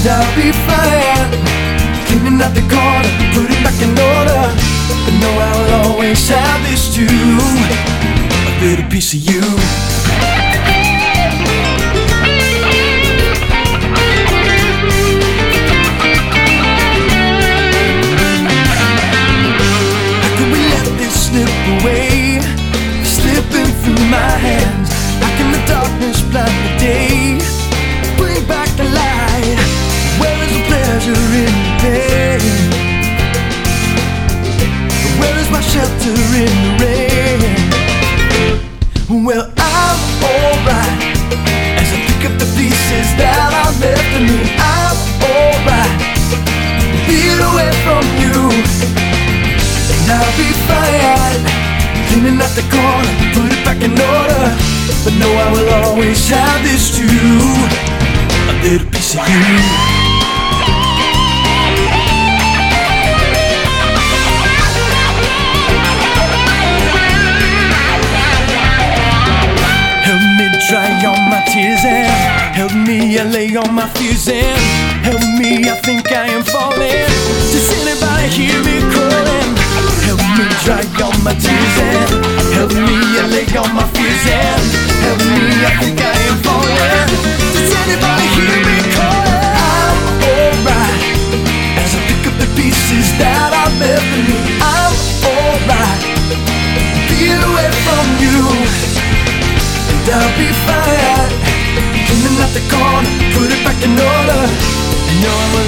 I'll be fine. Cleaning out the corner, put it back in order. But know I'll always have this too, a little piece of you. How can we let this slip away, slipping through my hands? How can the darkness blind the day? Bring back the light. Where is the pleasure in the pain? Where is my shelter in the rain? Well, I'm alright as I pick up the pieces that are left of me. I'm alright, being away from you, and I'll be fine. Cleaning out the corner, put it back in order. But know I will always have this too, a little piece of you. Dry on my tears and help me lay on my fears and help me, I think I am falling. Does anybody hear me calling? Help me dry on my tears and help me lay on my fears and help me, I think I am falling. Does anybody hear me calling? I'm alright as I pick up the pieces that are left of me. I'm alright, being away from you, and I'll be fine. Cleaning out the corner, put it back in order. I know I